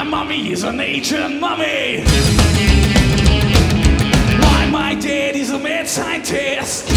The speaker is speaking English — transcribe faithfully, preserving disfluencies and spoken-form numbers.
mommy is an ancient mummy. Why my dad is a mad scientist.